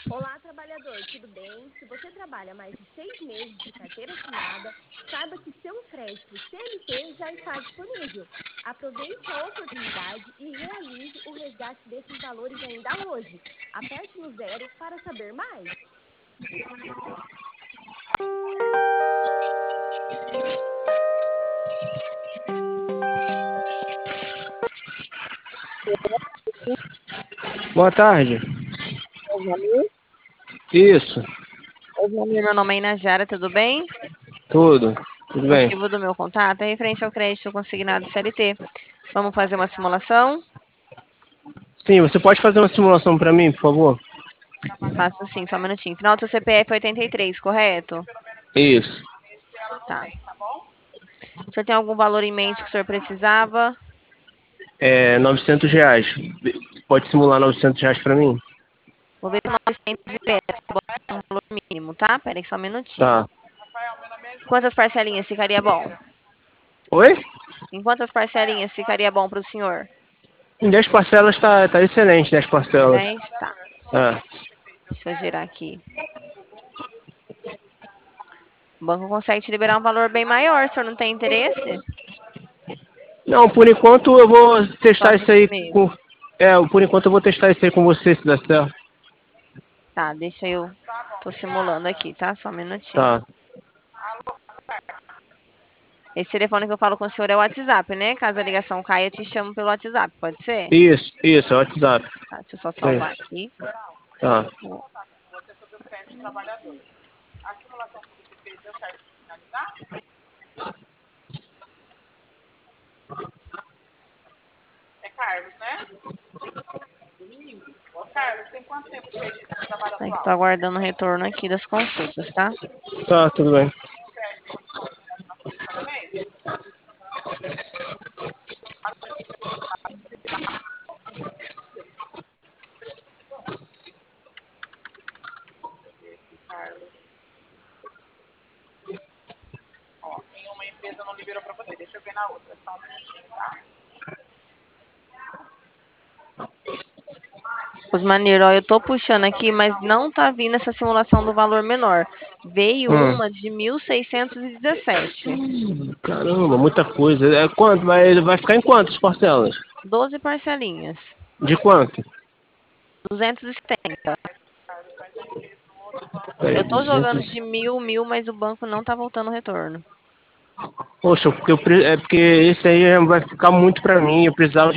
Olá, trabalhador, tudo bem? Se você trabalha mais de 6 meses de carteira assinada, saiba que seu crédito CLT já está disponível. Aproveite a oportunidade e realize o resgate desses valores ainda hoje. Aperte no zero para saber mais. Boa tarde. Osmani, Isso, Meu nome é Inajara, tudo bem? tudo O bem. motivo do meu contato é referente ao crédito consignado CLT. Vamos fazer uma simulação? Sim, você pode fazer uma simulação para mim, por favor? Faço sim, só um minutinho. Final do seu CPF 83, correto? Isso. Tá. O senhor tem algum valor em mente que o senhor precisava? É R$ 900. Pode simular R$ 900 para mim? Vou ver se 900 peças, vou botar um valor mínimo, tá? Pera aí só um minutinho. Tá. Quantas parcelinhas ficaria bom? Oi? Em quantas parcelinhas ficaria bom para o senhor? Em 10 parcelas tá excelente, 10 parcelas. 10? Tá. É. Deixa eu girar aqui. O banco consegue te liberar um valor bem maior, o senhor não tem interesse? Não, por enquanto eu vou testar isso Somente aí com. comigo. Por enquanto eu vou testar isso aí com você, se der certo. Tá, deixa eu. Tô simulando aqui, tá? Só um minutinho. Tá. Esse telefone que eu falo com o senhor é o WhatsApp, né? Caso a ligação caia, eu te chamo pelo WhatsApp, pode ser? Isso, é o WhatsApp. Tá, deixa eu só Isso aí. salvar aqui. Tá. É que tô aguardando o retorno aqui das consultas, tá? Tá, tudo bem. Os maneiros, ó, eu tô puxando aqui, mas não tá vindo essa simulação do valor menor. Veio Hum. uma de 1.617. Caramba, muita coisa. É quanto? Vai ficar em quantas parcelas? 12 parcelinhas. De quanto? 270. Peraí, Eu tô jogando 200. de 1.000, mas o banco não tá voltando o retorno. Poxa, é porque esse aí vai ficar muito pra mim. Eu precisava de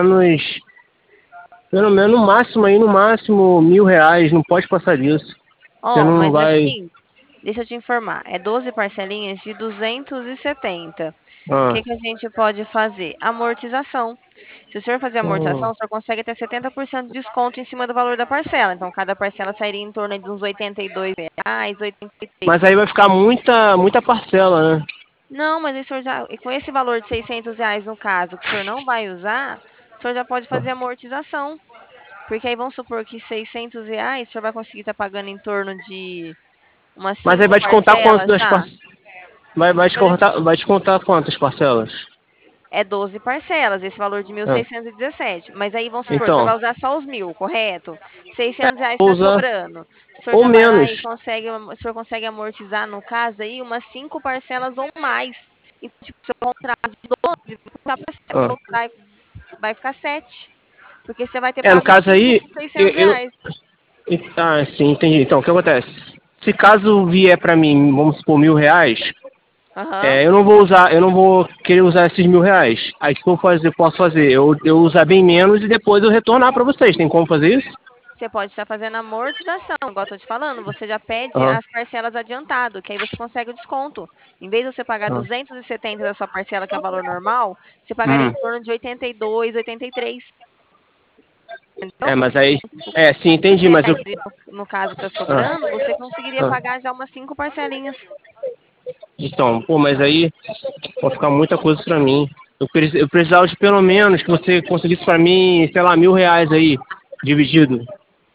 pelo menos no máximo aí, no máximo R$ 1.000. Não pode passar disso. Você Ó, não mas vai. assim, deixa eu te informar, é 12 parcelinhas de 270. O Ah, que que a gente pode fazer? Amortização. Se o senhor fazer amortização, hum. o senhor consegue até 70% de desconto em cima do valor da parcela. Então, cada parcela sairia em torno de uns R$ 82, 83. Mas aí vai ficar muita parcela, né? Não, mas aí o senhor já, e com esse valor de R$ 600 no caso, que o senhor não vai usar, o senhor já pode fazer amortização. Porque aí vamos supor que R$ 600, o senhor vai conseguir estar pagando em torno de umas Mas aí 5 vai descontar quanto parcelas, das tá? parcelas? Vai descontar quantas parcelas? É 12 parcelas, esse valor de mil Ah, seiscentos e dezessete. Mas aí vamos supor, o senhor então, vai usar só os 1.000, correto? R$ 600 vou está usar sobrando. O senhor ou já vai lá e menos. consegue, o senhor consegue amortizar, no caso aí, umas 5 parcelas ou mais. Então, tipo, se eu contrato de 12, a Ah. parcela vai ficar 7. Porque você vai ter No pago caso 5 aí, por eu, eu, R$ 600. sim, entendi. Então, o que acontece? Se caso vier pra mim, vamos supor, R$ 1.000, Aham. eu não vou querer usar esses R$ 1.000. Aí o que eu posso fazer? Eu usar bem menos e depois eu retornar pra vocês. Tem como fazer isso? Você pode estar fazendo amortização, igual eu tô te falando, você já pede Aham. as parcelas adiantado, que aí você consegue o desconto. Em vez de você pagar Ah. 270 da sua parcela, que é o valor normal, você pagaria em Hum. torno de 82, 83, entendeu? Mas aí. Sim, entendi, mas eu. R$ 600, e no caso que tá Ah, sobrando, você conseguiria ah. pagar já umas 5 parcelinhas. Então, pô, mas aí vai ficar muita coisa pra mim. Eu precisava de pelo menos que você conseguisse pra mim, sei lá, R$ 1.000 aí, dividido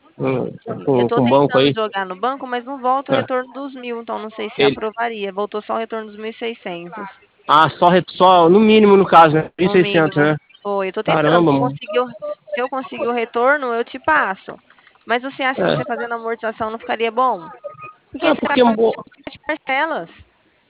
Eu com tô o banco tentando aí. jogar no banco, mas não volta o Ah, retorno dos 1.000, então não sei se ele, aprovaria. Voltou só o retorno dos 1.600. só no mínimo no caso, né? mil e No seiscentos mínimo. né? Foi, eu tô tentando. Caramba, Se eu mano. conseguir, se eu conseguir o retorno, eu te passo. Mas você acha que É, você fazendo amortização não ficaria bom? Porque aí você vai porque, pagar 7 parcelas.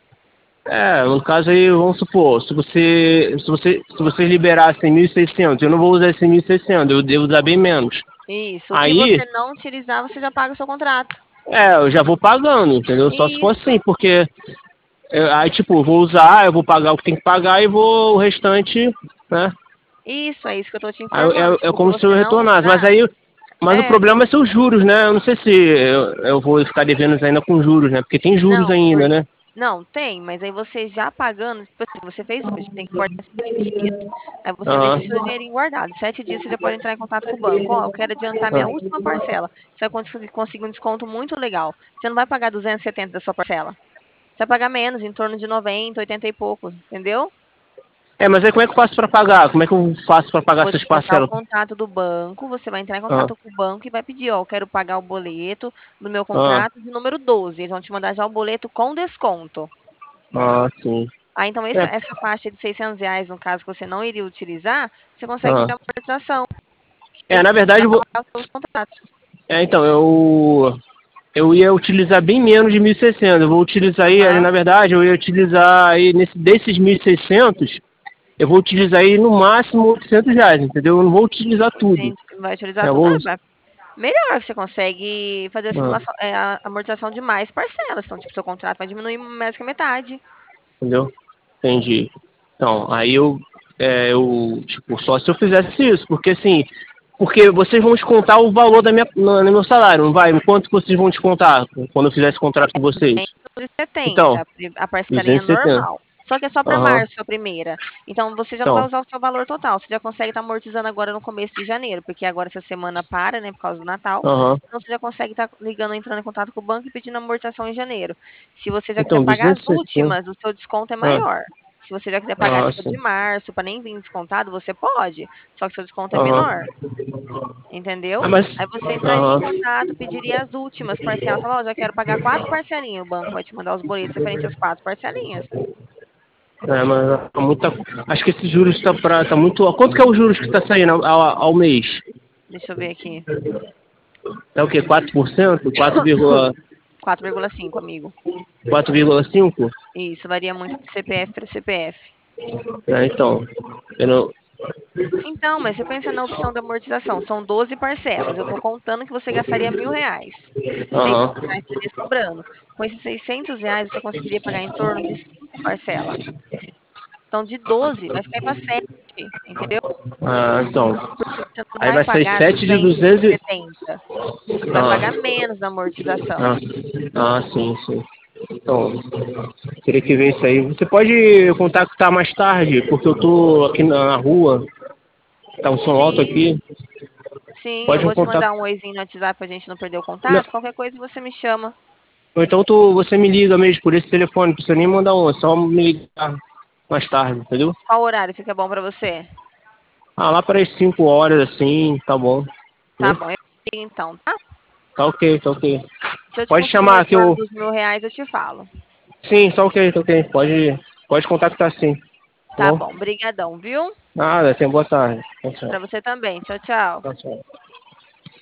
no caso aí, vamos supor, se vocês liberassem 1.600, eu não vou usar esse 1.600, eu devo usar bem menos. Isso. O que Aí, você não utilizar, você já paga o seu contrato. eu já vou pagando, entendeu? Só se for assim, Isso. porque aí, tipo, eu vou usar, eu vou pagar o que tem que pagar e vou o restante, né? Isso, é isso que eu tô te Aí informando. é Tipo, o que como se você eu não retornasse. Mas usar, aí, mas o é. problema é ser os juros, né? Eu não sei se eu vou ficar devendo ainda com juros, né? Porque tem juros Não, ainda, né? não, tem, mas aí você já pagando, tipo assim, você fez hoje, tem que guardar 7 dias. Aí você deixa o Aham. seu dinheirinho guardado. 7 dias você já pode entrar em contato com o banco. Ó, eu quero adiantar minha última parcela. Você vai conseguir um desconto muito legal. Você não vai pagar 270 da sua parcela. Você vai pagar menos, em torno de 90, 80 e pouco, entendeu? Mas aí como é que eu faço pra pagar? Como é que eu faço pra pagar Vou essas te passar o parcelas? contato do banco, você vai entrar em Ah, contato com o banco e vai pedir, ó, eu quero pagar o boleto do meu ah, contrato de número 12. Eles vão te mandar já o boleto com desconto. sim. Então É, essa faixa de R$ 600, no caso que você não iria utilizar, você consegue ah. ter amortização, que aí Na você verdade, vai pagar os seus contratos. então, eu ia utilizar bem menos de 1.600. Eu vou utilizar aí, Aham. na verdade, eu ia utilizar aí, desses 1.600, eu vou utilizar aí no máximo R$ 800, entendeu? Eu não vou utilizar tudo. Vai utilizar Eu tudo. vou, Melhor, você consegue fazer a ah, simulação, a amortização de mais parcelas. Então, tipo, seu contrato vai diminuir mais que a metade. entendeu? Entendi. Então, aí tipo, só se eu fizesse isso, porque assim, porque vocês vão descontar o valor no meu salário, não vai? Quanto que vocês vão descontar quando eu fizesse contrato com vocês? 270, Então, a parcelinha 270. normal. Só que é só para Aham. março, a primeira. Então você já não vai Então, usar o seu valor total. Você já consegue estar amortizando agora no começo de janeiro, porque agora essa semana para, né, por causa do Natal. aham. Então você já consegue estar ligando, entrando em contato com o banco e pedindo amortização em janeiro. Se você já quiser Então, pagar as 260. últimas, o seu desconto é Ah, maior. Se você já quiser pagar tipo de sim. março para nem vir descontado, você pode. Só que seu desconto é Aham. menor. Entendeu? Mas. Aí você entraria em Aham. contato, pediria as últimas parcelas. Fala, ó, já quero pagar 4 parcelinhas. O banco vai te mandar os boletos referentes às 4 parcelinhas. Mas tá muita. Acho que esse juros tá muito. Quanto que é o juros que tá saindo ao mês? Deixa eu ver aqui. É o quê? 4%? 4,5, amigo. 4,5%? Isso, varia muito de CPF para CPF. Então. Eu não. Então, mas você pensa na opção da amortização. São 12 parcelas. Eu estou contando que você gastaria R$ 1.000. Aham. R$ 600 estaria sobrando. Com esses R$ 600, você conseguiria pagar em torno de 5 parcelas. Então, de 12, vai ficar para 7, entendeu? Então. Porque você não Aí vai vai sair pagar 7 de 200 e. 270. Você vai pagar Ah, menos na amortização. ah, sim, sim. Então, teria que ver isso aí. Você pode contactar mais tarde, porque eu tô aqui na rua, tá um som alto Sim, aqui. sim, eu Pode me vou te contactar. mandar um oizinho no WhatsApp pra gente não perder o Não, contato. Qualquer coisa você me chama. ou então você me liga mesmo por esse telefone, não precisa nem mandar um, é só me ligar mais tarde, entendeu? Qual horário fica bom pra você? Lá para as 5 horas, assim, tá bom. Tá Entendeu? bom, eu ligo então, tá? Tá ok, tá ok. Se eu te Pode conseguir o chamar que retorno eu. dos R$ 1.000, eu te falo. Sim, tá ok, tá ok. Pode contactar sim, tá Tá bom? bom, brigadão, viu? Nada, tenha boa tarde. Tchau, Pra tchau. você também. Tchau, tchau. Tchau, tchau.